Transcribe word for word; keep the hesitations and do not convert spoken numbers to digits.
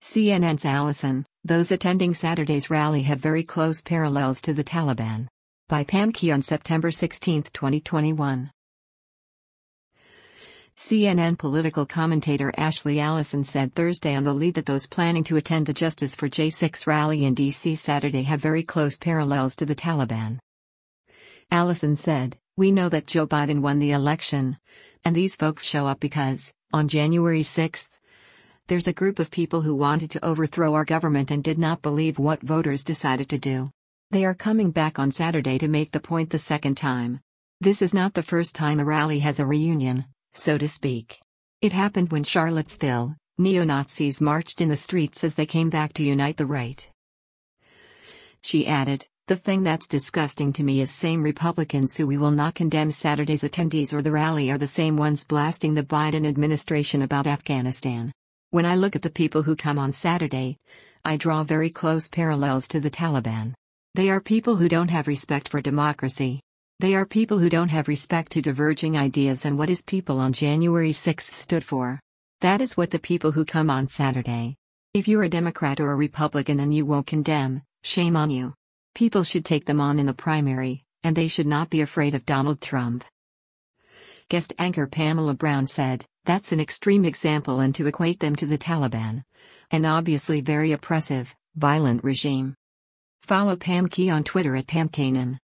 C N N's Allison, those attending Saturday's rally have very close parallels to the Taliban. By Pam Key on September sixteenth, twenty twenty-one. C N N political commentator Ashley Allison said Thursday on The Lead that those planning to attend the Justice for J six rally in D C Saturday have very close parallels to the Taliban. Allison said, "We know that Joe Biden won the election, and these folks show up because, on January sixth, there's a group of people who wanted to overthrow our government and did not believe what voters decided to do. They are coming back on Saturday to make the point the second time. This is not the first time a rally has a reunion, so to speak. It happened when Charlottesville, neo-Nazis marched in the streets as they came back to unite the right." She added, "The thing that's disgusting to me is same Republicans who we will not condemn Saturday's attendees or the rally are the same ones blasting the Biden administration about Afghanistan. When I look at the people who come on Saturday, I draw very close parallels to the Taliban. They are people who don't have respect for democracy. They are people who don't have respect to diverging ideas and what his people on January sixth stood for. That is what the people who come on Saturday. If you're a Democrat or a Republican and you won't condemn, shame on you. People should take them on in the primary, and they should not be afraid of Donald Trump." Guest anchor Pamela Brown said, "That's an extreme example and to equate them to the Taliban. An obviously very oppressive, violent regime." Follow Pam Key on Twitter at Pam Kanan.